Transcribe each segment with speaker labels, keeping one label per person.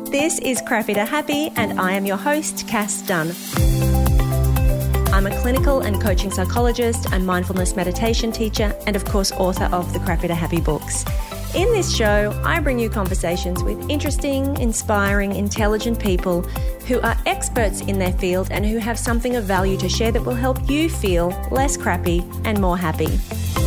Speaker 1: This is Crappy to Happy, and I am your host, Cass Dunn. I'm a clinical and coaching psychologist, a mindfulness meditation teacher, and of course, author of the Crappy to Happy books. In this show, I bring you conversations with interesting, inspiring, intelligent people who are experts in their field and who have something of value to share that will help you feel less crappy and more happy.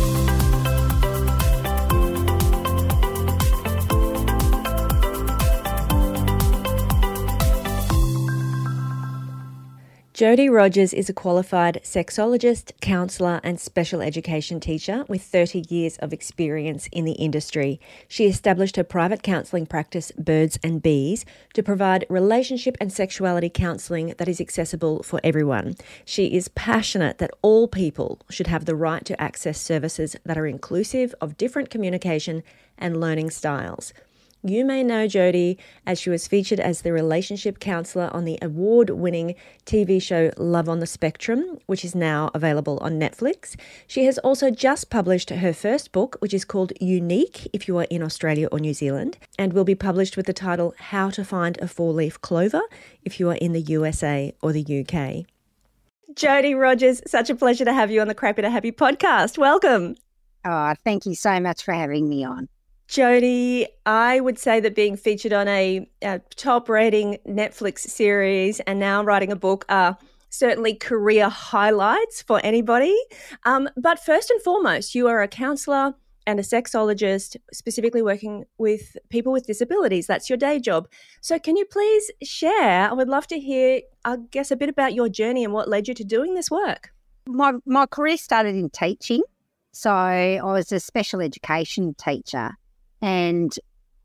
Speaker 1: Jodie Rogers is a qualified sexologist, counsellor and special education teacher with 30 years of experience in the industry. She established her private counselling practice, Birds and Bees, to provide relationship and sexuality counselling that is accessible for everyone. She is passionate that all people should have the right to access services that are inclusive of different communication and learning styles. You may know Jodie as she was featured as the relationship counsellor on the award-winning TV show Love on the Spectrum, which is now available on Netflix. She has also just published her first book, which is called Unique, if you are in Australia or New Zealand, and will be published with the title How to Find a Four-Leaf Clover, if you are in the USA or the UK. Jodie Rogers, such a pleasure to have you on the Crappy to Happy podcast. Welcome.
Speaker 2: Oh, thank you so much for having me on.
Speaker 1: Jodie, I would say that being featured on a top-rating Netflix series and now writing a book are certainly career highlights for anybody. But first and foremost, you are a counsellor and a sexologist, specifically working with people with disabilities. That's your day job. So can you please share, I would love to hear, I guess, a bit about your journey and what led you to doing this work.
Speaker 2: My career started in teaching. So I was a special education teacher. And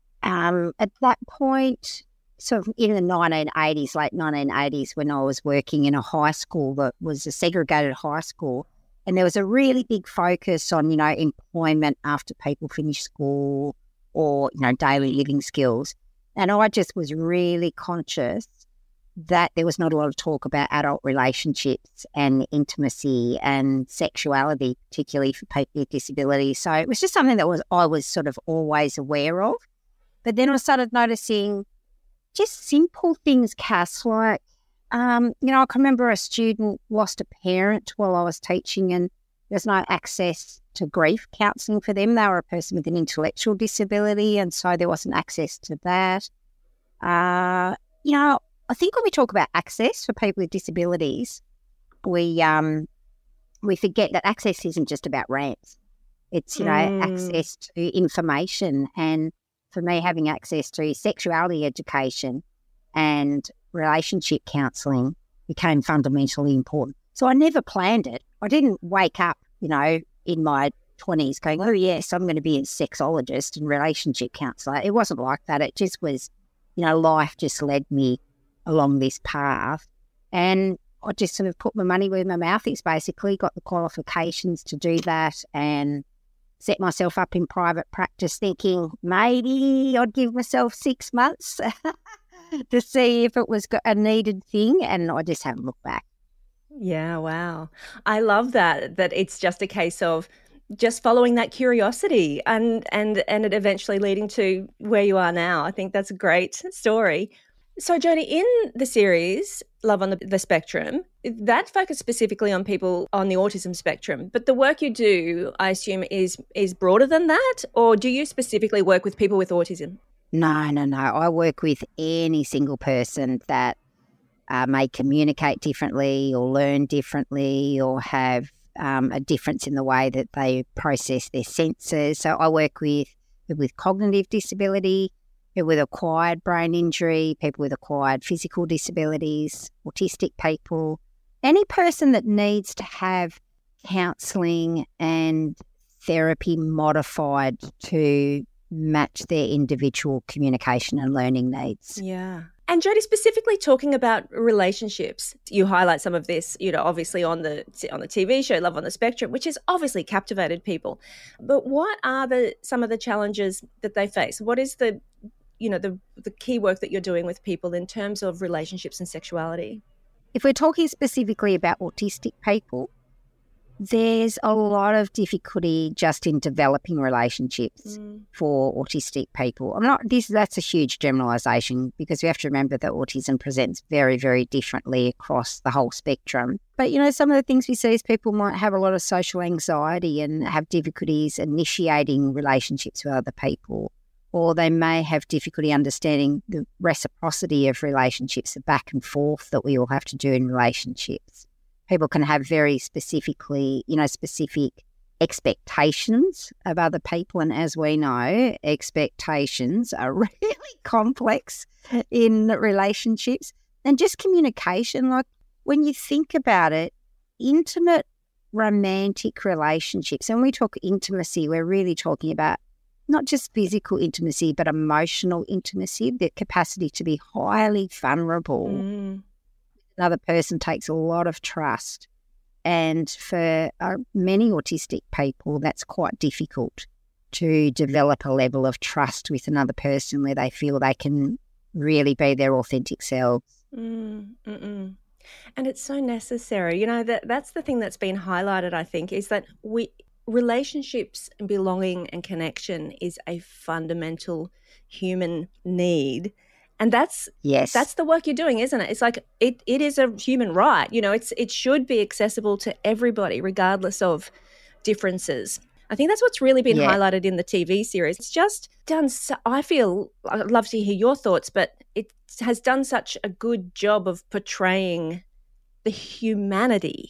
Speaker 2: at that point, sort of in the 1980s, late 1980s, when I was working in a high school that was a segregated high school, and there was a really big focus on, employment after people finish school or, daily living skills. And I just was really conscious that there was not a lot of talk about adult relationships and intimacy and sexuality, particularly for people with disabilities. So it was just something that I was sort of always aware of. But then I started noticing just simple things, Cass, like, I can remember a student lost a parent while I was teaching, and there's no access to grief counselling for them. They were a person with an intellectual disability, and so there wasn't access to that. I think when we talk about access for people with disabilities, we forget that access isn't just about ramps. It's, access to information. And for me, having access to sexuality education and relationship counselling became fundamentally important. So I never planned it. I didn't wake up, in my 20s going, oh, yes, I'm going to be a sexologist and relationship counsellor. It wasn't like that. It just was, life just led me along this path, and I just sort of put my money where my mouth is, basically got the qualifications to do that and set myself up in private practice thinking maybe I'd give myself 6 months to see if it was a needed thing, and I just haven't looked back.
Speaker 1: Yeah, wow. I love that it's just a case of just following that curiosity and it eventually leading to where you are now. I think that's a great story. So, Jodie, in the series, Love on the Spectrum, that focused specifically on people on the autism spectrum. But the work you do, I assume, is broader than that? Or do you specifically work with people with autism?
Speaker 2: No. I work with any single person that may communicate differently or learn differently or have a difference in the way that they process their senses. So I work with cognitive disability, people with acquired brain injury, people with acquired physical disabilities, autistic people, any person that needs to have counselling and therapy modified to match their individual communication and learning needs.
Speaker 1: Yeah. And Jodie, specifically talking about relationships, you highlight some of this, obviously on the TV show Love on the Spectrum, which has obviously captivated people. But what are some of the challenges that they face? What is the key work that you're doing with people in terms of relationships and sexuality?
Speaker 2: If we're talking specifically about autistic people, There's a lot of difficulty just in developing relationships for autistic people. That's a huge generalisation, because we have to remember that autism presents very, very differently across the whole spectrum. But, some of the things we see is people might have a lot of social anxiety and have difficulties initiating relationships with other people, or they may have difficulty understanding the reciprocity of relationships, the back and forth that we all have to do in relationships. People can have very specific expectations of other people. And as we know, expectations are really complex in relationships. And just communication, like when you think about it, intimate romantic relationships, and when we talk intimacy, we're really talking about not just physical intimacy, but emotional intimacy, the capacity to be highly vulnerable. Another person takes a lot of trust. And for many autistic people, that's quite difficult to develop a level of trust with another person where they feel they can really be their authentic selves.
Speaker 1: And it's so necessary. That's the thing that's been highlighted, I think, is that relationships and belonging and connection is a fundamental human need. And that's the work you're doing, isn't it? It's like it is a human right. It should be accessible to everybody, regardless of differences. I think that's what's really been highlighted in the TV series. It's just done. I feel I'd love to hear your thoughts, but it has done such a good job of portraying the humanity.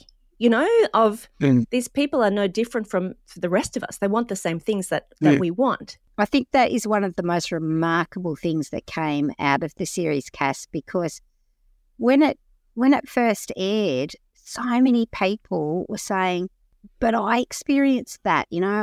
Speaker 1: Of these people are no different from the rest of us. They want the same things that we want.
Speaker 2: I think that is one of the most remarkable things that came out of the series, Cass, because when it first aired, so many people were saying, but I experienced that,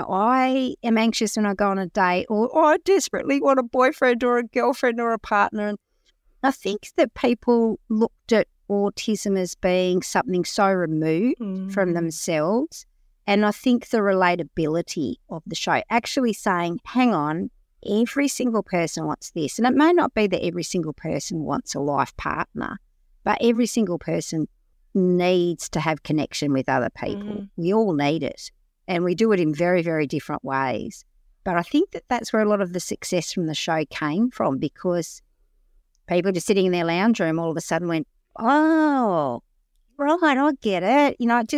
Speaker 2: I am anxious when I go on a date, or I desperately want a boyfriend or a girlfriend or a partner. And I think that people looked at autism as being something so removed from themselves. And I think the relatability of the show, actually saying, hang on, every single person wants this. And it may not be that every single person wants a life partner, but every single person needs to have connection with other people. We all need it. And we do it in very, very different ways. But I think that that's where a lot of the success from the show came from, because people just sitting in their lounge room all of a sudden went, oh, right, I get it.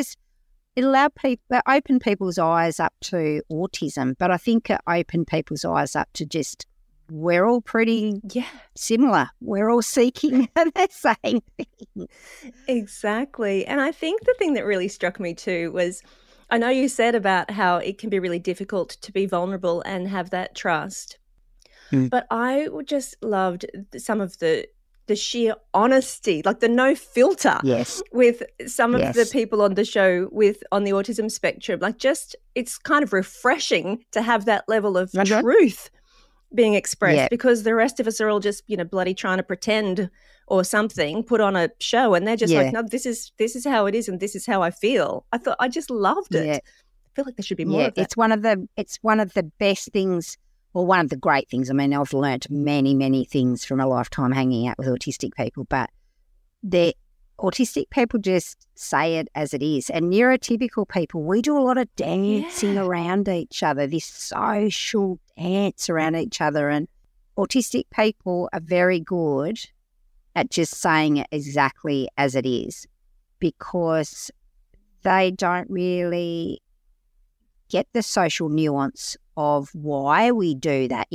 Speaker 2: It allowed people, opened people's eyes up to autism, but I think it opened people's eyes up to just, we're all pretty similar. We're all seeking the same thing.
Speaker 1: Exactly. And I think the thing that really struck me too was, I know you said about how it can be really difficult to be vulnerable and have that trust, but I just loved some of the sheer honesty, like the no filter with some of the people on the show on the autism spectrum. Like, just, it's kind of refreshing to have that level of truth being expressed, because the rest of us are all just, bloody trying to pretend or something, put on a show, and they're just like, no, this is how it is, and this is how I feel. I just loved it. I feel like there should be more of that.
Speaker 2: It's one of the best things. Well, one of the great things, I mean, I've learnt many, many things from a lifetime hanging out with autistic people, but the autistic people just say it as it is. And neurotypical people, we do a lot of dancing around each other, this social dance around each other. And autistic people are very good at just saying it exactly as it is, because they don't really get the social nuance of why we do that.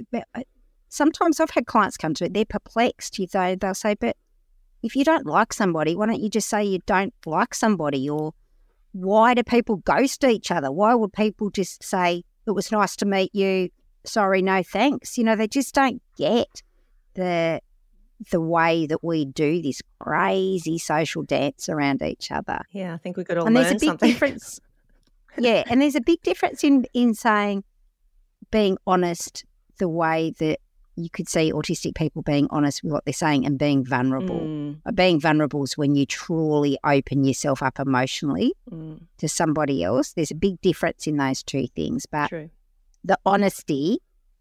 Speaker 2: Sometimes I've had clients come to it, they're perplexed. They'll say, but if you don't like somebody, why don't you just say you don't like somebody? Or why do people ghost each other? Why would people just say, it was nice to meet you, sorry, no thanks? They just don't get the way that we do this crazy social dance around each other.
Speaker 1: Yeah, I think we could all learn something.
Speaker 2: Difference. Yeah, and there's a big difference in saying, being honest, the way that you could see autistic people being honest with what they're saying, and being vulnerable. Being vulnerable is when you truly open yourself up emotionally to somebody else. There's a big difference in those two things, but the honesty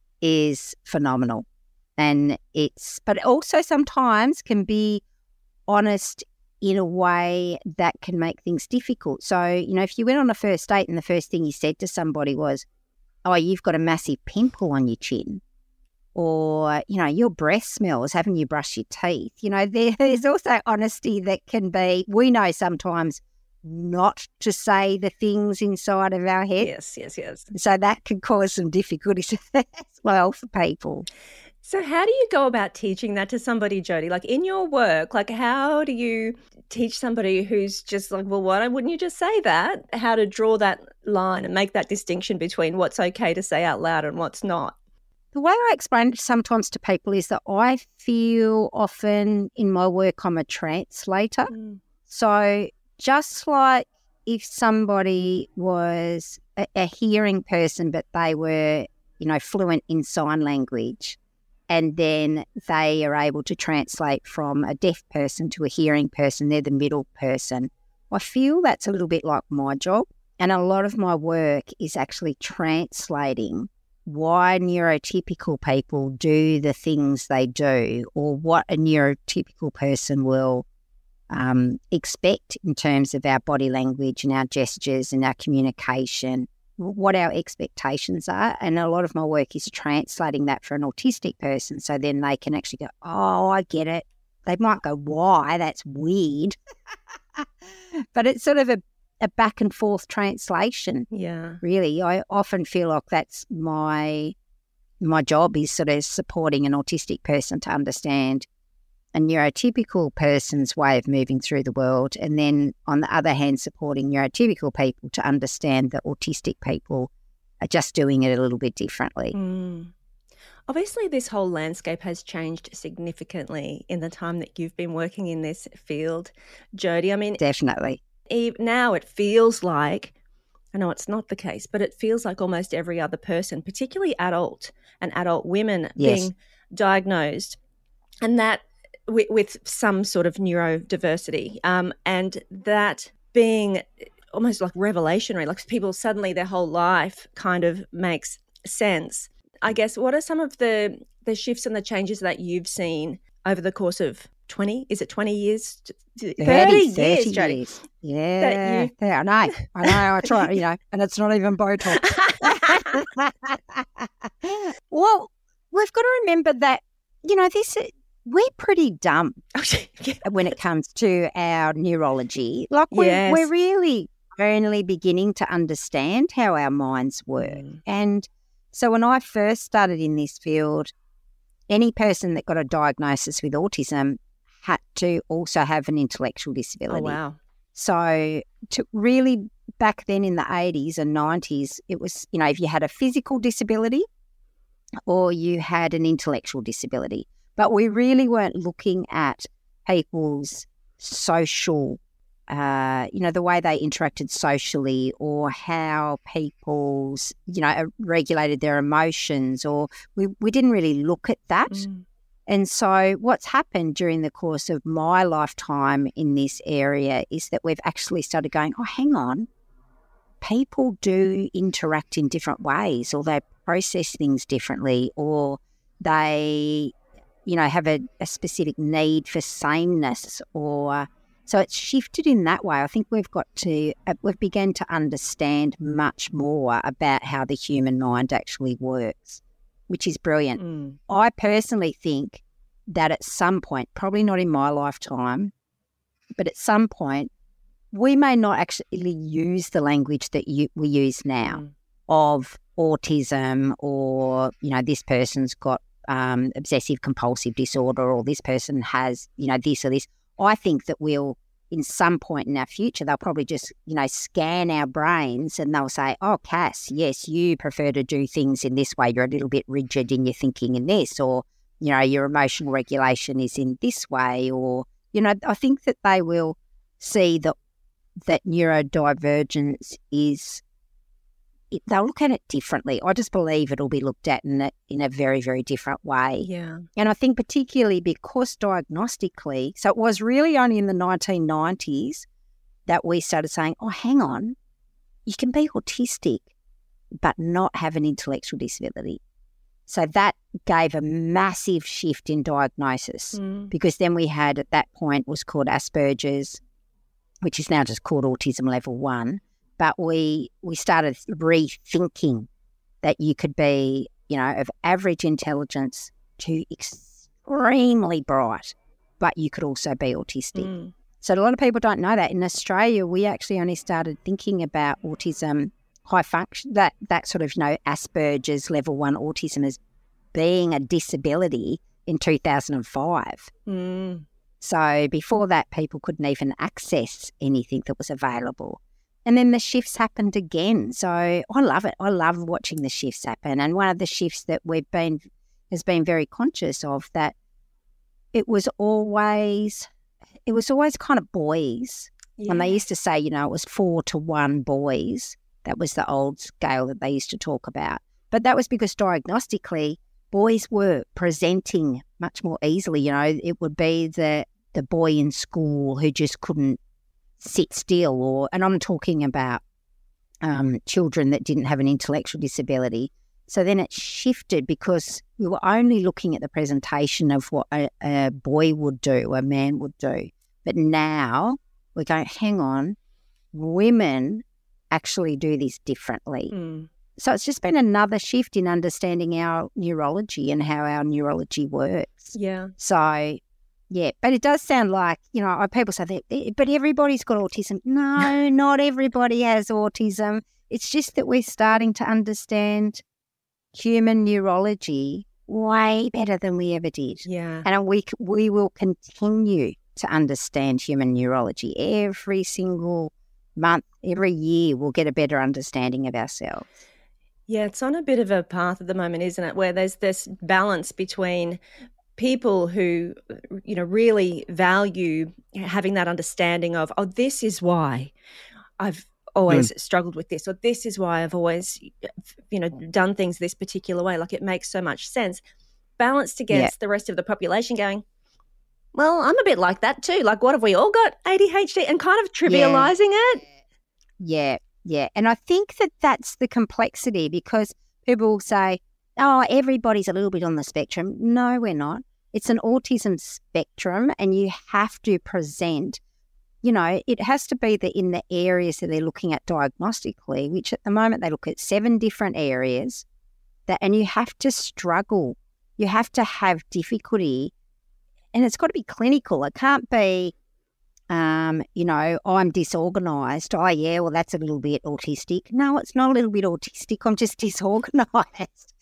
Speaker 2: is phenomenal. And but it also sometimes can be honest in a way that can make things difficult. So, if you went on a first date and the first thing you said to somebody was, oh, you've got a massive pimple on your chin, or, your breath smells, haven't you brushed your teeth? There's also honesty that can be, we know sometimes not to say the things inside of our head.
Speaker 1: Yes.
Speaker 2: So that can cause some difficulties as well for people.
Speaker 1: So how do you go about teaching that to somebody, Jody? Like in your work, like how do you teach somebody who's just like, well, why wouldn't you just say that? How to draw that line and make that distinction between what's okay to say out loud and what's not?
Speaker 2: The way I explain it sometimes to people is that I feel often in my work I'm a translator. So just like if somebody was a hearing person but they were, fluent in sign language, and then they are able to translate from a deaf person to a hearing person, they're the middle person. I feel that's a little bit like my job, and a lot of my work is actually translating why neurotypical people do the things they do, or what a neurotypical person will expect in terms of our body language and our gestures and our communication, what our expectations are. And a lot of my work is translating that for an autistic person, so then they can actually go, oh, I get it. They might go, why? That's weird. But it's sort of a back and forth translation.
Speaker 1: Yeah.
Speaker 2: Really, I often feel like that's my job, is sort of supporting an autistic person to understand a neurotypical person's way of moving through the world, and then on the other hand supporting neurotypical people to understand that autistic people are just doing it a little bit differently.
Speaker 1: Obviously, this whole landscape has changed significantly in the time that you've been working in this field, Jody. I mean,
Speaker 2: definitely.
Speaker 1: Now it feels like, I know it's not the case, but it feels like almost every other person, particularly adult and adult women, being diagnosed, and that with some sort of neurodiversity, and that being almost like revelationary, like people suddenly their whole life kind of makes sense. I guess, what are some of the shifts and the changes that you've seen over the course of 20 years? 30 years, Jody.
Speaker 2: Years. Yeah, I know, I try, and it's not even Botox. Well, we've got to remember that, we're pretty dumb when it comes to our neurology. Like we're really only beginning to understand how our minds work. And so when I first started in this field, any person that got a diagnosis with autism had to also have an intellectual disability.
Speaker 1: Oh, wow.
Speaker 2: So to really, back then in the 80s and 90s, it was, if you had a physical disability or you had an intellectual disability. But we really weren't looking at people's social, the way they interacted socially, or how people's, regulated their emotions, or we didn't really look at that. And so what's happened during the course of my lifetime in this area is that we've actually started going, oh, hang on, people do interact in different ways, or they process things differently, or they have a specific need for sameness, or so it's shifted in that way. I think we've begun to understand much more about how the human mind actually works, which is brilliant. I personally think that at some point, probably not in my lifetime, but at some point, we may not actually use the language that we use now of autism, or, this person's got obsessive compulsive disorder, or this person has, this or this. I think that we'll, in some point in our future, they'll probably just, scan our brains and they'll say, oh, Cass, yes, you prefer to do things in this way. You're a little bit rigid in your thinking in this, or, your emotional regulation is in this way, or, I think that they will see that neurodivergence is, they'll look at it differently. I just believe it'll be looked at in a very, very different way.
Speaker 1: Yeah.
Speaker 2: And I think particularly because diagnostically, so it was really only in the 1990s that we started saying, oh, hang on, you can be autistic but not have an intellectual disability. So that gave a massive shift in diagnosis because then we had at that point was called Asperger's, which is now just called autism level 1. But we started rethinking that you could be, of average intelligence to extremely bright, but you could also be autistic. So a lot of people don't know that. In Australia, we actually only started thinking about autism, high function, that sort of, Asperger's level 1 autism as being a disability in 2005. So before that, people couldn't even access anything that was available. And then the shifts happened again. So I love it. I love watching the shifts happen. And one of the shifts that has been very conscious of, that it was always kind of boys. Yeah. And they used to say, it was 4-to-1 boys. That was the old scale that they used to talk about. But that was because diagnostically, boys were presenting much more easily. It would be the boy in school who just couldn't sit still, and I'm talking about children that didn't have an intellectual disability. So then it shifted because we were only looking at the presentation of what a boy would do, a man would do. But now we're going, hang on, women actually do this differently. So it's just been another shift in understanding our neurology and how our neurology works.
Speaker 1: Yeah.
Speaker 2: So, yeah, but it does sound like, people say that, but everybody's got autism. No, not everybody has autism. It's just that we're starting to understand human neurology way better than we ever did.
Speaker 1: Yeah.
Speaker 2: And we will continue to understand human neurology every single month, every year. We'll get a better understanding of ourselves.
Speaker 1: Yeah, it's on a bit of a path at the moment, isn't it, where there's this balance between people who, really value having that understanding of, this is why I've always struggled with this, or this is why I've always, done things this particular way. Like, it makes so much sense. Balanced against the rest of the population going, well, I'm a bit like that too. Like, what have we all got? ADHD, and kind of trivializing it.
Speaker 2: Yeah. Yeah. And I think that's the complexity, because people will say, oh, everybody's a little bit on the spectrum. No, we're not. It's an autism spectrum, and you have to present, it has to be in the areas that they're looking at diagnostically, which at the moment they look at 7 different areas, and you have to struggle. You have to have difficulty, and it's got to be clinical. It can't be, I'm disorganised. Oh, yeah, well, that's a little bit autistic. No, it's not a little bit autistic. I'm just disorganised.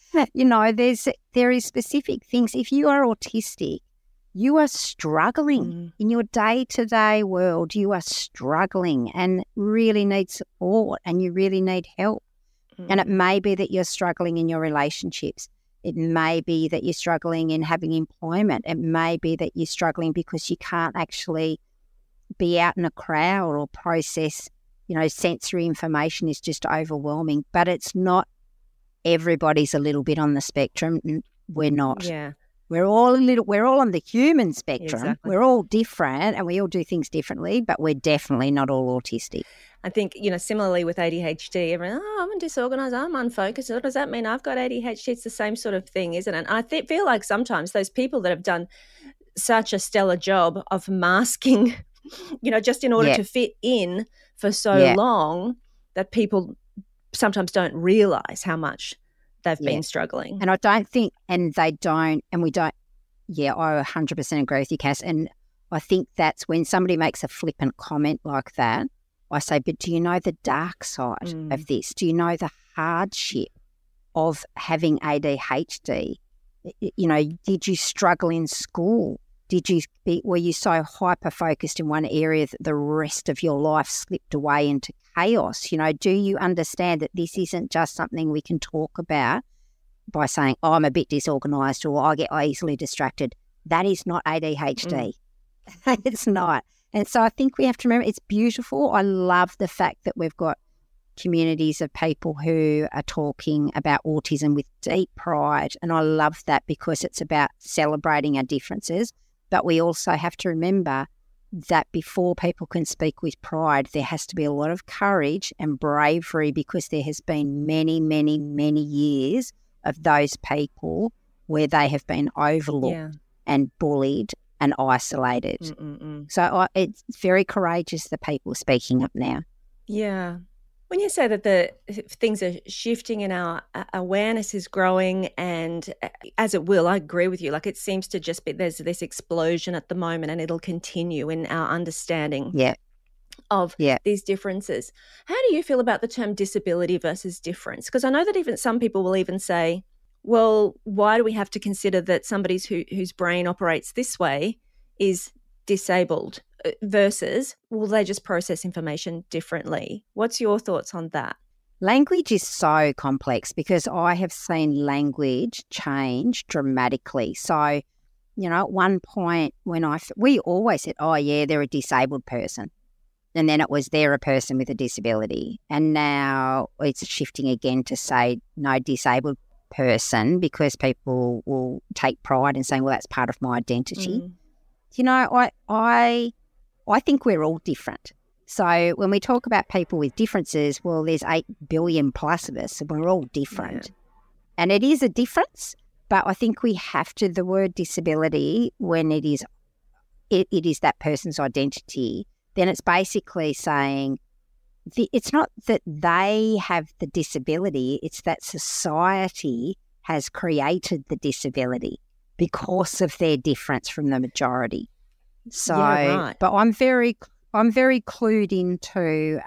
Speaker 2: There is specific things. If you are autistic, you are struggling in your day-to-day world. You are struggling and really need support, and you really need help. And it may be that you're struggling in your relationships. It may be that you're struggling in having employment. It may be that you're struggling because you can't actually be out in a crowd or process, sensory information is just overwhelming. But it's not everybody's a little bit on the spectrum. We're not.
Speaker 1: Yeah.
Speaker 2: We're all on the human spectrum.
Speaker 1: Exactly.
Speaker 2: We're all different and we all do things differently, but we're definitely not all autistic.
Speaker 1: I think, similarly with ADHD, everyone, I'm disorganised, I'm unfocused. What does that mean? I've got ADHD. It's the same sort of thing, isn't it? And I feel like sometimes those people that have done such a stellar job of masking, just in order to fit in for so long, that people sometimes don't realise how much they've been struggling.
Speaker 2: And I don't think, and they don't, and we don't, I 100% agree with you, Cass. And I think that's when somebody makes a flippant comment like that, I say, but do you know the dark side of this? Do you know the hardship of having ADHD? Did you struggle in school? Were you so hyper-focused in one area that the rest of your life slipped away into chaos? Do you understand that this isn't just something we can talk about by saying, I'm a bit disorganised or I get easily distracted? That is not ADHD. It's not. And so I think we have to remember it's beautiful. I love the fact that we've got communities of people who are talking about autism with deep pride. And I love that because it's about celebrating our differences. But we also have to remember that before people can speak with pride, there has to be a lot of courage and bravery, because there has been many, many, many years of those people where they have been overlooked and bullied and isolated. So it's very courageous, the people speaking up now.
Speaker 1: Yeah. When you say that the things are shifting and our awareness is growing, and as it will, I agree with you. Like, it seems to just be, there's this explosion at the moment, and it'll continue in our understanding of these differences. How do you feel about the term disability versus difference? Because I know that even some people will even say, well, why do we have to consider that somebody whose brain operates this way is disabled versus, will they just process information differently? What's your thoughts on that?
Speaker 2: Language is so complex because I have seen language change dramatically. So, you know, at one point we always said, oh yeah, they're a disabled person. And then it was, they're a person with a disability. And now it's shifting again to say, no, disabled person, because people will take pride in saying, well, that's part of my identity. You know, I think we're all different. So when we talk about people with differences, well, there's 8 billion plus of us, and we're all different. And it is a difference, but I think we have to, the word disability, when it is that person's identity, then it's basically saying it's not that they have the disability, it's that society has created the disability because of their difference from the majority. So, but I'm very clued into,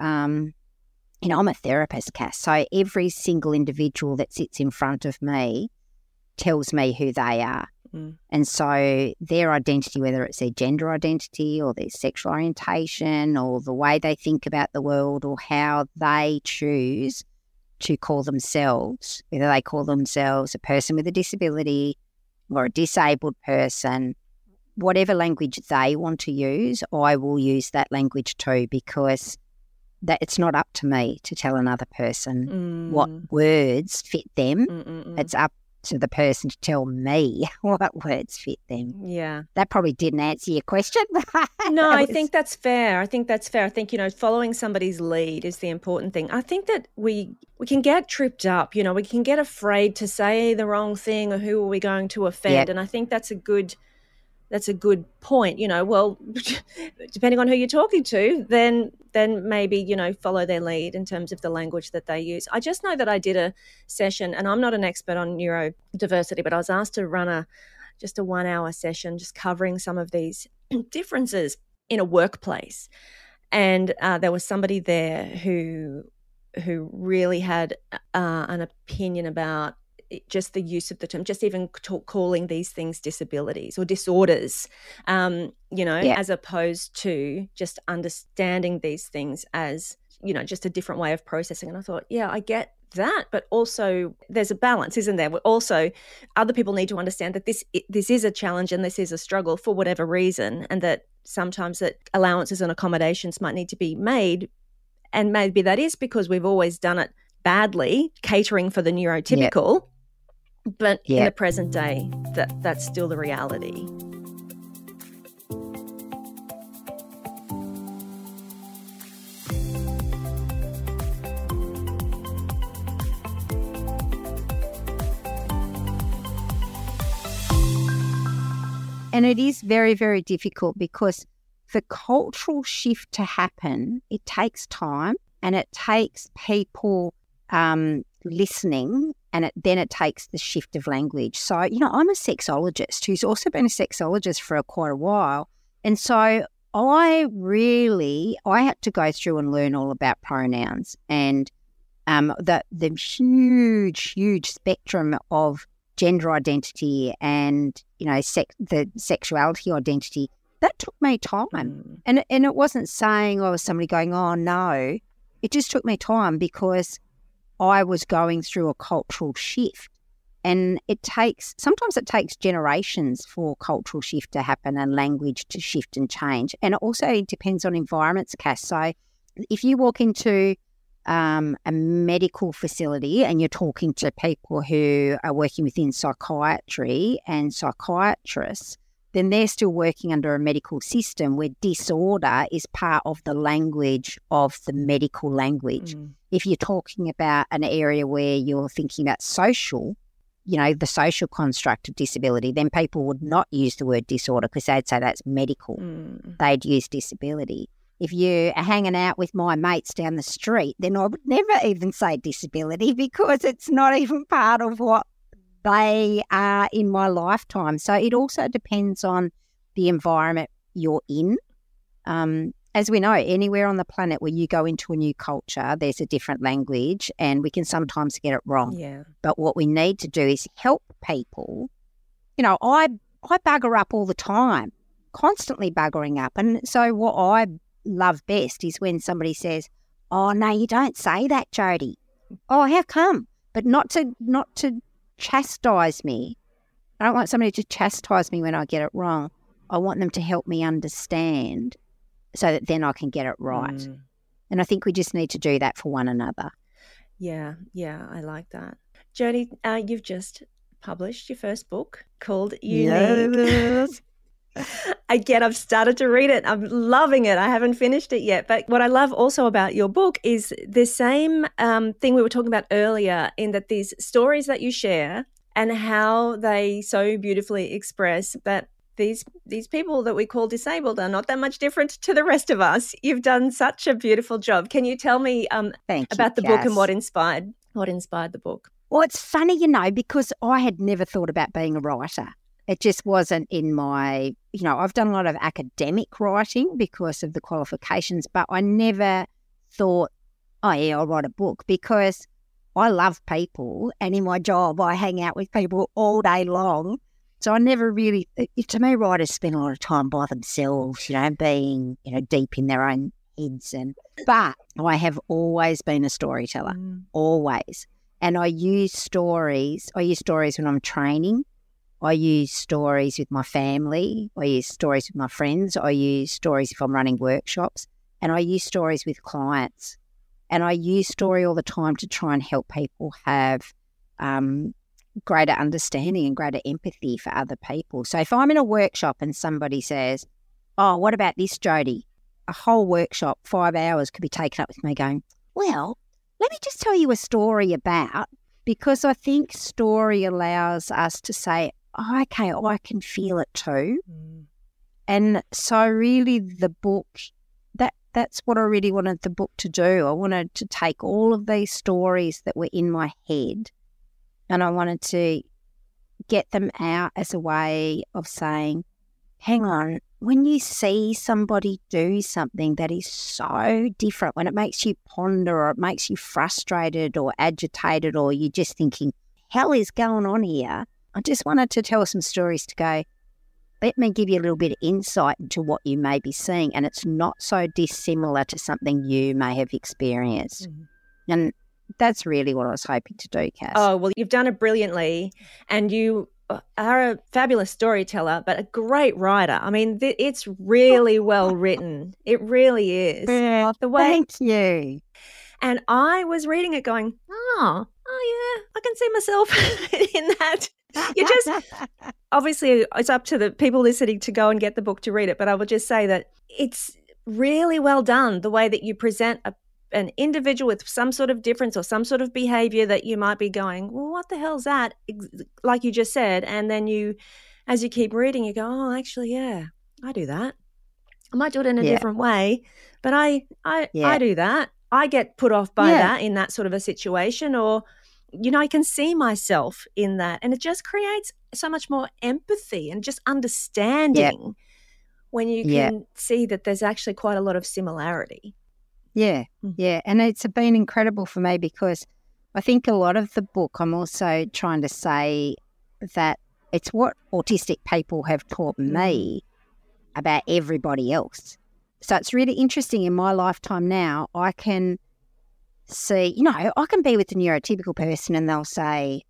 Speaker 2: you know, I'm a therapist, Cass, so every single individual that sits in front of me tells me who they are. And so their identity, whether it's their gender identity or their sexual orientation or the way they think about the world or how they choose to call themselves, whether they call themselves a person with a disability or a disabled person, whatever language they want to use, I will use that language too, because that it's not up to me to tell another person what words fit them. It's up to the person to tell me what words fit them. Yeah. That probably didn't answer your question.
Speaker 1: No, I think that's fair. I think, you know, following somebody's lead is the important thing. I think that we can get tripped up, you know, we can get afraid to say the wrong thing or who are we going to offend. And I think that's a good point, you know. Well, depending on who you're talking to, then maybe, you know, follow their lead in terms of the language that they use. I just know that I did a session, and I'm not an expert on neurodiversity, but I was asked to run just a 1-hour session just covering some of these differences in a workplace. And there was somebody there who really had an opinion about just the use of the term, just even calling these things disabilities or disorders, you know, as opposed to just understanding these things as, you know, just a different way of processing. And I thought, yeah, I get that, but also there's a balance, isn't there? Also, other people need to understand that this is a challenge and this is a struggle for whatever reason, and that sometimes that allowances and accommodations might need to be made. And maybe that is because we've always done it badly, catering for the neurotypical. But in the present day, that's still the reality.
Speaker 2: And it is very, very difficult because for cultural shift to happen, it takes time and it takes people listening, and then it takes the shift of language. So, you know, I'm a sexologist who's also been a sexologist for quite a while. And so I had to go through and learn all about pronouns and the huge spectrum of gender identity and, you know, the sexuality identity. That took me time. And it wasn't saying I was somebody going, oh, no. It just took me time because I was going through a cultural shift, and sometimes it takes generations for cultural shift to happen and language to shift and change. And it also depends on environments, Cass. So if you walk into a medical facility and you're talking to people who are working within psychiatry and psychiatrists, then they're still working under a medical system where disorder is part of the language of the medical language. If you're talking about an area where you're thinking about social, the social construct of disability, then people would not use the word disorder because they'd say that's medical. They'd use disability. If you are hanging out with my mates down the street, then I would never even say disability because it's not even part of what they are in my lifetime. So it also depends on the environment you're in. As we know, anywhere on the planet where you go into a new culture, there's a different language and we can sometimes get it wrong.
Speaker 1: Yeah.
Speaker 2: But what we need to do is help people. I bugger up all the time, constantly buggering up. And so what I love best is when somebody says, "Oh, no, you don't say that, Jodie." "Oh, how come?" But not to chastise me. I don't want somebody to chastise me when I get it wrong. I want them to help me understand so that then I can get it right. And I think we just need to do that for one another.
Speaker 1: Yeah, I like that. Jodie, you've just published your first book called Unique.
Speaker 2: Yes.
Speaker 1: Again, I've started to read it. I'm loving it. I haven't finished it yet. But what I love also about your book is the same thing we were talking about earlier, in that these stories that you share and how they so beautifully express that these people that we call disabled are not that much different to the rest of us. You've done such a beautiful job. Can you tell me about the book and what inspired the book?
Speaker 2: Well, it's funny, because I had never thought about being a writer. It just wasn't in my, I've done a lot of academic writing because of the qualifications, but I never thought, oh yeah, I'll write a book, because I love people and in my job I hang out with people all day long. So I never really, to me, writers spend a lot of time by themselves, being, deep in their own heads. But I have always been a storyteller, always. And I use stories when I'm training. I use stories with my family. I use stories with my friends. I use stories if I'm running workshops. And I use stories with clients. And I use story all the time to try and help people have greater understanding and greater empathy for other people. So if I'm in a workshop and somebody says, "Oh, what about this, Jodie?" A whole workshop, 5 hours, could be taken up with me going, "Well, let me just tell you a story about," because I think story allows us to say, "Oh, okay, I can feel it too." And so really the book, that's what I really wanted the book to do. I wanted to take all of these stories that were in my head and I wanted to get them out as a way of saying, hang on, when you see somebody do something that is so different, when it makes you ponder or it makes you frustrated or agitated or you're just thinking, hell is going on here, I just wanted to tell some stories to go, let me give you a little bit of insight into what you may be seeing, and it's not so dissimilar to something you may have experienced. And that's really what I was hoping to do, Cass.
Speaker 1: Oh, well, you've done it brilliantly, and you are a fabulous storyteller, but a great writer. I mean, it's really well written. It really is.
Speaker 2: Yeah, thank you.
Speaker 1: And I was reading it going, oh yeah, I can see myself in that. You just, obviously it's up to the people listening to go and get the book to read it, but I will just say that it's really well done, the way that you present an individual with some sort of difference or some sort of behavior that you might be going, well, what the hell's that? Like you just said. And then you, as you keep reading, you go, oh, actually, yeah, I do that. I might do it in a different way, but I do that. I get put off by that in that sort of a situation, or, I can see myself in that. And it just creates so much more empathy and just understanding when you can see that there's actually quite a lot of similarity.
Speaker 2: Yeah. And it's been incredible for me because I think a lot of the book I'm also trying to say that it's what autistic people have taught me about everybody else. So it's really interesting in my lifetime now, I can see, I can be with a neurotypical person and they'll say,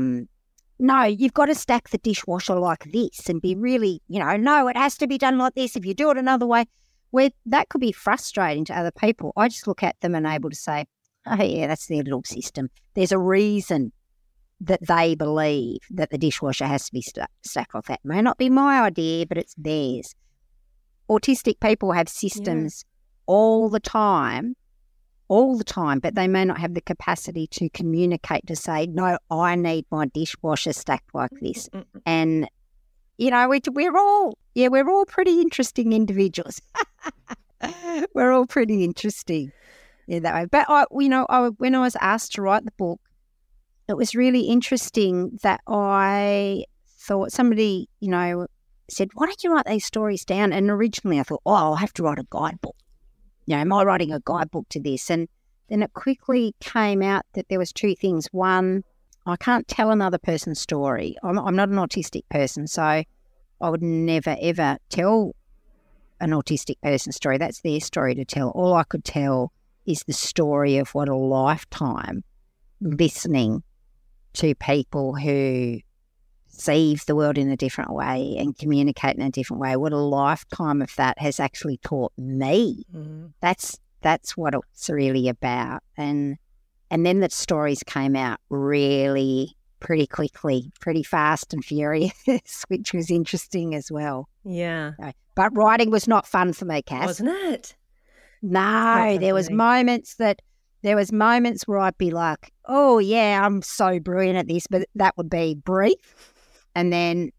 Speaker 2: no, you've got to stack the dishwasher like this and be really, no, it has to be done like this. If you do it another way, where that could be frustrating to other people, I just look at them and able to say, oh, yeah, that's their little system. There's a reason that they believe that the dishwasher has to be stacked like that. It may not be my idea, but it's theirs. Autistic people have systems all the time all the time, but they may not have the capacity to communicate to say, no, I need my dishwasher stacked like this. And, you know, we're all pretty interesting individuals. We're all pretty interesting in that way. But, when I was asked to write the book, it was really interesting that I thought somebody, said, why don't you write these stories down? And originally I thought, I'll have to write a guidebook. Am I writing a guidebook to this? And then it quickly came out that there was two things. One, I can't tell another person's story. I'm not an autistic person, so I would never, ever tell an autistic person's story. That's their story to tell. All I could tell is the story of what a lifetime listening to people who see the world in a different way and communicate in a different way. What a lifetime of that has actually taught me. That's what it's really about. And then the stories came out really pretty quickly, pretty fast and furious, which was interesting as well.
Speaker 1: Yeah.
Speaker 2: But writing was not fun for me, Cass.
Speaker 1: Wasn't it?
Speaker 2: No, there was moments where I'd be like, oh yeah, I'm so brilliant at this, but that would be brief. And then,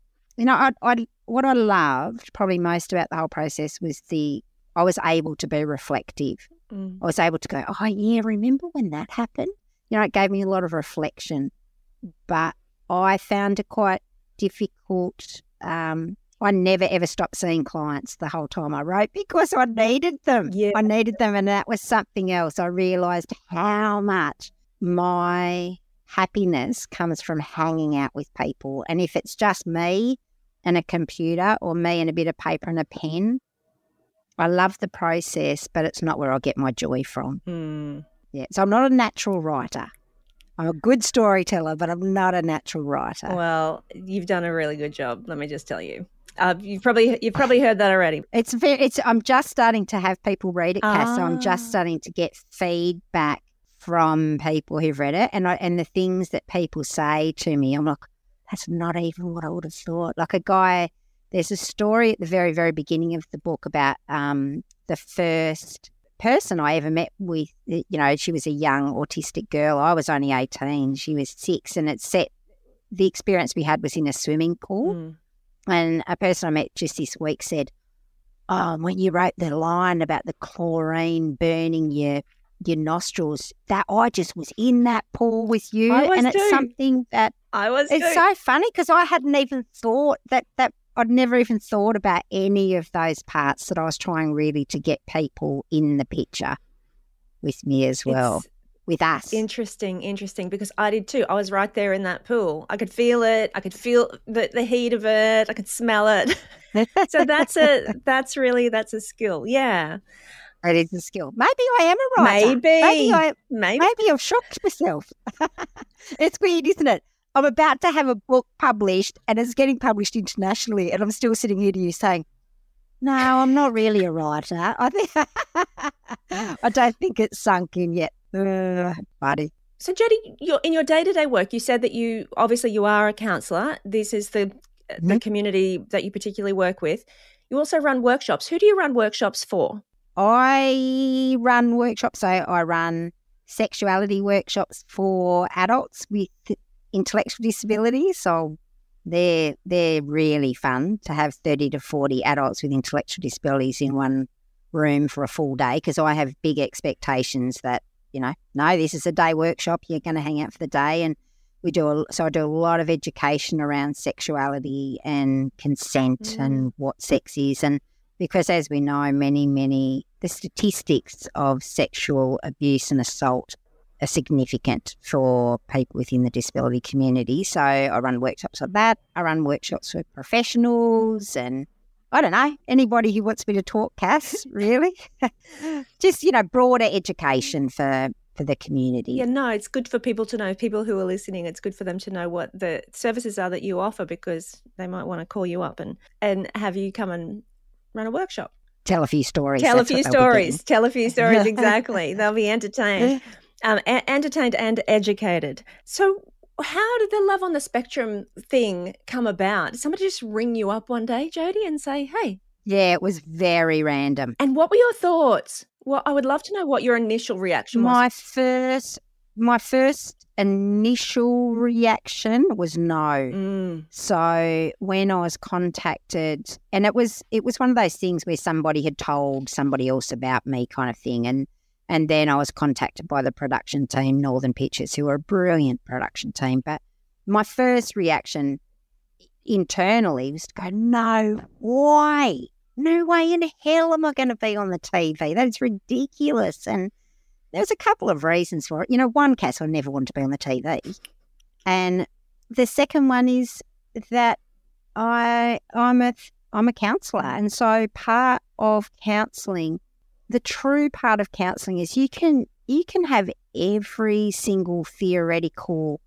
Speaker 2: what I loved probably most about the whole process was I was able to be reflective. I was able to go, oh yeah, remember when that happened? It gave me a lot of reflection, but I found it quite difficult. I never ever stopped seeing clients the whole time I wrote because I needed them. Yeah. I needed them, and that was something else. I realised how much my happiness comes from hanging out with people. And if it's just me and a computer or me and a bit of paper and a pen, I love the process, but it's not where I get my joy from. Yeah, so I'm not a natural writer. I'm a good storyteller, but I'm not a natural writer.
Speaker 1: Well, you've done a really good job, let me just tell you. You've probably heard that already.
Speaker 2: I'm just starting to have people read it, Cass, so I'm just starting to get feedback from people who've read it, and the things that people say to me, I'm like, that's not even what I would have thought. Like a guy, there's a story at the very, very beginning of the book about the first person I ever met with, she was a young autistic girl. I was only 18. She was 6, and the experience we had was in a swimming pool. And a person I met just this week said, when you wrote the line about the chlorine burning your nostrils, that I just was in that pool with you. It's something that it's so funny because I hadn't even thought that I'd never even thought about any of those parts, that I was trying really to get people in the picture with me as well, with us.
Speaker 1: Interesting, because I did too. I was right there in that pool. I could feel it. I could feel the heat of it. I could smell it. So that's a skill. Yeah.
Speaker 2: It is a skill. Maybe I am a writer. Maybe I've shocked myself. It's weird, isn't it? I'm about to have a book published and it's getting published internationally, and I'm still sitting here to you saying, no, I'm not really a writer. I don't think it's sunk in yet. Buddy.
Speaker 1: So Jody, in your day-to-day work, you said that you are a counsellor. This is the community that you particularly work with. You also run workshops. Who do you run workshops for?
Speaker 2: I run workshops. So I run sexuality workshops for adults with intellectual disabilities. So they're really fun to have 30 to 40 adults with intellectual disabilities in one room for a full day, because I have big expectations that, no, this is a day workshop. You're going to hang out for the day. And I do a lot of education around sexuality and consent and what sex is. And because, as we know, the statistics of sexual abuse and assault are significant for people within the disability community. So I run workshops like that. I run workshops for professionals and, I don't know, anybody who wants me to talk, Cass, really. Just, broader education for the community.
Speaker 1: Yeah, no, it's good for people to know, people who are listening, it's good for them to know what the services are that you offer, because they might want to call you up and have you come and run a workshop.
Speaker 2: Tell a few stories.
Speaker 1: Tell a few stories, exactly. They'll be entertained. Entertained and educated. So how did the Love on the Spectrum thing come about? Did somebody just ring you up one day, Jody, and say, hey?
Speaker 2: Yeah, it was very random.
Speaker 1: And what were your thoughts? Well, I would love to know what your initial reaction was.
Speaker 2: My first initial reaction was no. So when I was contacted, and it was one of those things where somebody had told somebody else about me, kind of thing, and then I was contacted by the production team, Northern Pictures, who are a brilliant production team. But my first reaction internally was to go, no way in hell am I going to be on the TV. That's ridiculous. And there's a couple of reasons for it. You know, one, Cass, I never wanted to be on the TV. And the second one is that I'm a counsellor. And so part of counselling, the true part of counselling is you can have every single theoretical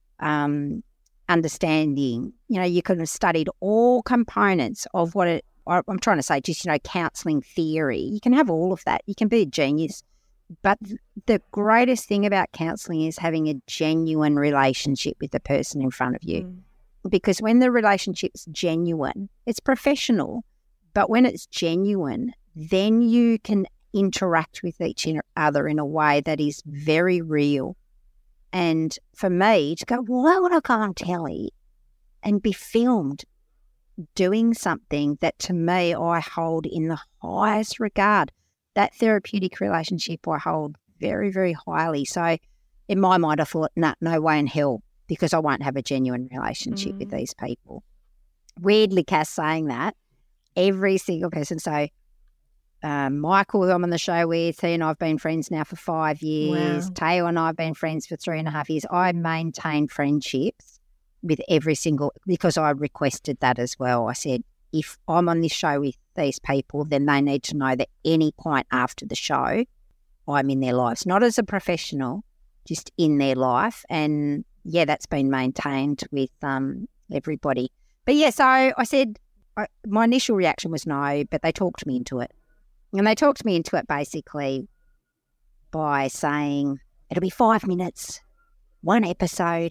Speaker 2: understanding. You know, you could have studied all components of what I'm trying to say, just, you know, counselling theory. You can have all of that. You can be a genius. But the greatest thing about counselling is having a genuine relationship with the person in front of you. Because when the relationship's genuine, it's professional, but when it's genuine, then you can interact with each other in a way that is very real. And for me to go, why would I go on telly and be filmed doing something that to me I hold in the highest regard? That therapeutic relationship I hold very, very highly. So in my mind, I thought, no way in hell, because I won't have a genuine relationship with these people. Weirdly, Cass, saying that, every single person, so Michael, who I'm on the show with, he and I have been friends now for 5 years. Wow. Teo and I have been friends for 3.5 years. I maintain friendships with every single, because I requested that as well. I said, if I'm on this show with these people, then they need to know that any point after the show, I'm in their lives, not as a professional, just in their life. And yeah, that's been maintained with everybody. But yeah, so I said, my initial reaction was no, but they talked me into it. And they talked me into it basically by saying, it'll be 5 minutes, one episode,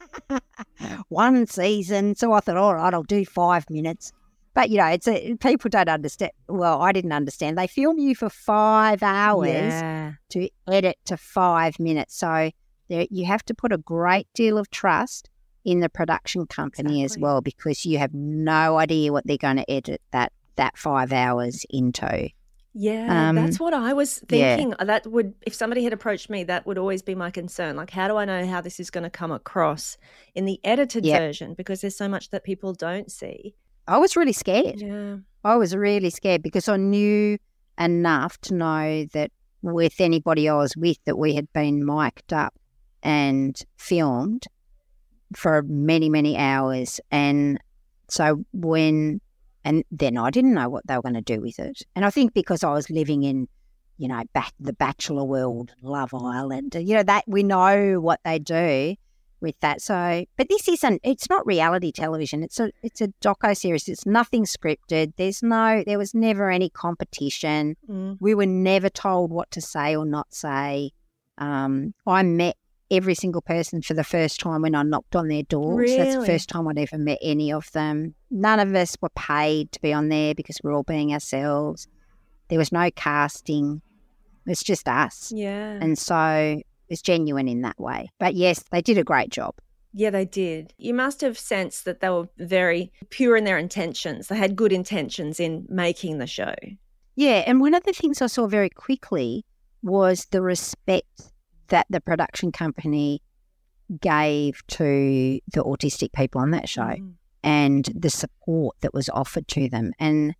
Speaker 2: one season. So I thought, all right, I'll do 5 minutes. But, you know, people don't understand. Well, I didn't understand. They film you for 5 hours to edit to 5 minutes. So you have to put a great deal of trust in the production company as well, because you have no idea what they're going to edit that 5 hours into.
Speaker 1: Yeah, that's what I was thinking. Yeah. That would, if somebody had approached me, that would always be my concern. Like, how do I know how this is going to come across in the edited version? Because there's so much that people don't see.
Speaker 2: I was really scared.
Speaker 1: Yeah.
Speaker 2: I was really scared because I knew enough to know that with anybody I was with, that we had been mic'd up and filmed for many, many hours. And so and then I didn't know what they were going to do with it. And I think because I was living in, you know, the Bachelor world, Love Island, you know, that we know what they do with that. So, but it's not reality television. It's a doco-series. It's nothing scripted. There was never any competition. We were never told what to say or not say. I met every single person for the first time when I knocked on their doors.
Speaker 1: Really?
Speaker 2: That's the first time I'd ever met any of them. None of us were paid to be on there because we're all being ourselves. There was no casting. It's just us.
Speaker 1: Yeah.
Speaker 2: And so it's genuine in that way. But yes, they did a great job.
Speaker 1: Yeah, they did. You must have sensed that they were very pure in their intentions. They had good intentions in making the show.
Speaker 2: Yeah, and one of the things I saw very quickly was the respect that the production company gave to the autistic people on that show and the support that was offered to them. And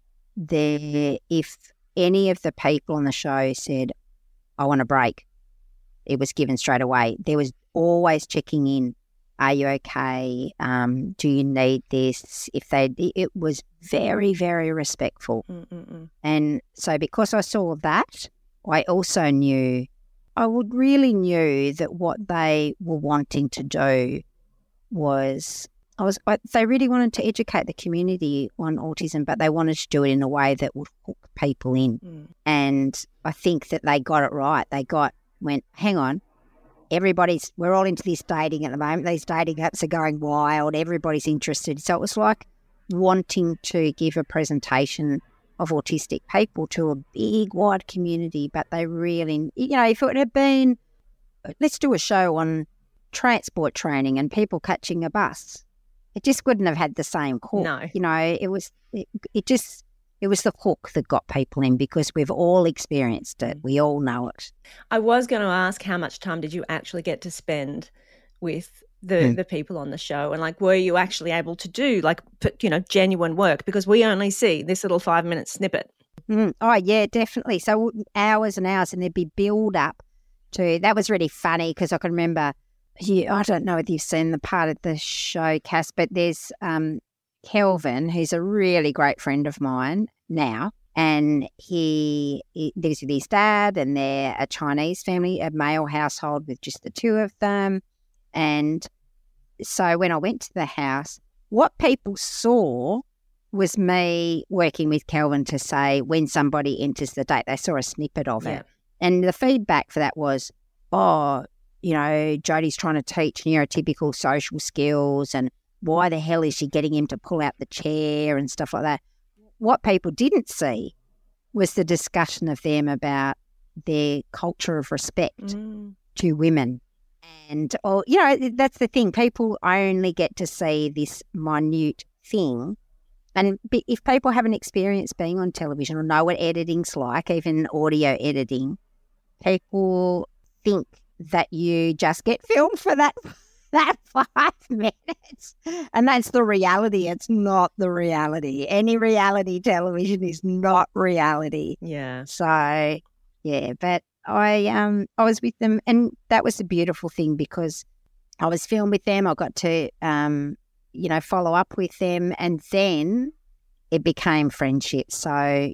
Speaker 2: if any of the people on the show said, I want a break, it was given straight away. There was always checking in. Are you okay? Do you need this? It was very, very respectful. And so because I saw that, I also knew that what they were wanting to do was, they really wanted to educate the community on autism, but they wanted to do it in a way that would hook people in. And I think that they got it right. Went, hang on, we're all into this dating at the moment. These dating apps are going wild. Everybody's interested. So it was like wanting to give a presentation of autistic people to a big, wide community, but they really, if it had been, let's do a show on transport training and people catching a bus, it just wouldn't have had the same hook.
Speaker 1: No.
Speaker 2: It was the hook that got people in because we've all experienced it. We all know it.
Speaker 1: I was going to ask, how much time did you actually get to spend with the people on the show? And were you actually able to do genuine work? Because we only see this little 5-minute snippet.
Speaker 2: Oh, yeah, definitely. So hours and hours, and there'd be build up to, that was really funny because I can remember, I don't know if you've seen the part of the show, Cass, but there's Kelvin, who's a really great friend of mine now, and he lives with his dad, and they're a Chinese family, a male household with just the two of them. And so when I went to the house, what people saw was me working with Kelvin to say when somebody enters the date, they saw a snippet of it. And the feedback for that was, Jodie's trying to teach neurotypical social skills, and why the hell is she getting him to pull out the chair and stuff like that? What people didn't see was the discussion of them about their culture of respect to women. And, that's the thing. People only get to see this minute thing. And if people haven't experienced being on television or know what editing's like, even audio editing, people think that you just get filmed for that 5 minutes. And that's the reality. It's not the reality. Any reality television is not reality.
Speaker 1: Yeah.
Speaker 2: So, yeah, but I was with them, and that was the beautiful thing because I was filmed with them. I got to, follow up with them, and then it became friendships. So,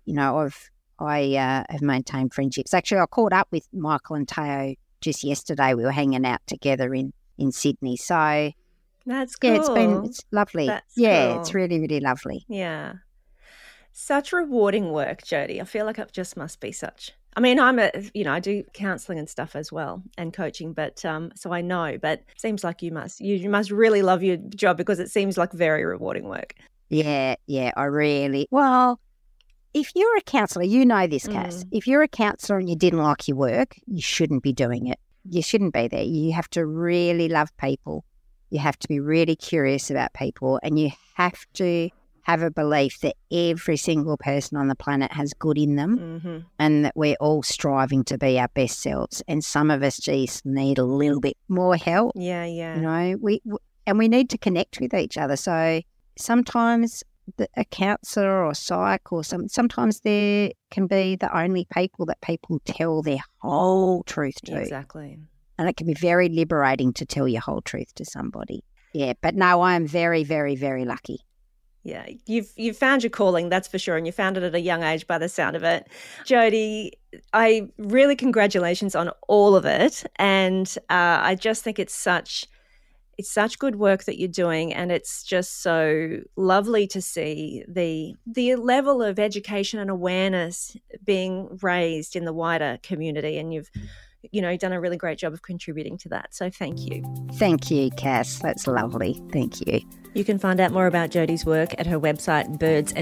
Speaker 2: I have maintained friendships. Actually, I caught up with Michael and Teo just yesterday. We were hanging out together in Sydney. So
Speaker 1: that's cool.
Speaker 2: Yeah, it's lovely.
Speaker 1: That's
Speaker 2: cool.
Speaker 1: It's
Speaker 2: really, really lovely.
Speaker 1: Yeah. Such rewarding work, Jodie. I feel like it just must be such. I mean, I do counselling and stuff as well, and coaching, but so I know, but it seems like you must really love your job because it seems like very rewarding work.
Speaker 2: Yeah, well, if you're a counsellor, you know this, Cass. If you're a counsellor and you didn't like your work, you shouldn't be doing it. You shouldn't be there. You have to really love people. You have to be really curious about people, and you have to have a belief that every single person on the planet has good in them, and that we're all striving to be our best selves. And some of us just need a little bit more help.
Speaker 1: Yeah.
Speaker 2: We need to connect with each other. So sometimes a counsellor or psych or sometimes there can be the only people that people tell their whole truth to.
Speaker 1: Exactly.
Speaker 2: And it can be very liberating to tell your whole truth to somebody. Yeah, but no, I am very, very, very lucky.
Speaker 1: Yeah, you've found your calling, that's for sure, and you found it at a young age by the sound of it. Jodie, I really congratulations on all of it, and I just think it's such good work that you're doing, and it's just so lovely to see the level of education and awareness being raised in the wider community, and you've done a really great job of contributing to that. So thank you.
Speaker 2: Thank you, Cass. That's lovely. Thank you.
Speaker 1: You can find out more about Jodie's work at her website,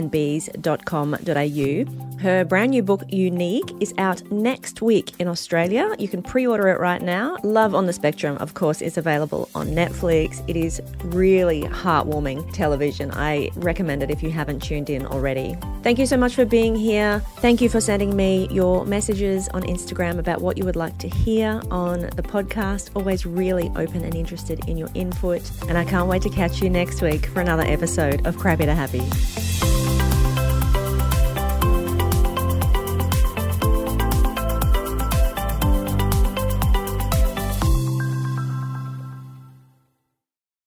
Speaker 1: birdsandbees.com.au. Her brand new book, Unique, is out next week in Australia. You can pre-order it right now. Love on the Spectrum, of course, is available on Netflix. It is really heartwarming television. I recommend it if you haven't tuned in already. Thank you so much for being here. Thank you for sending me your messages on Instagram about what you would like to hear on the podcast. Always really open and interested in your input. And I can't wait to catch you next week for another episode of Crappy to Happy.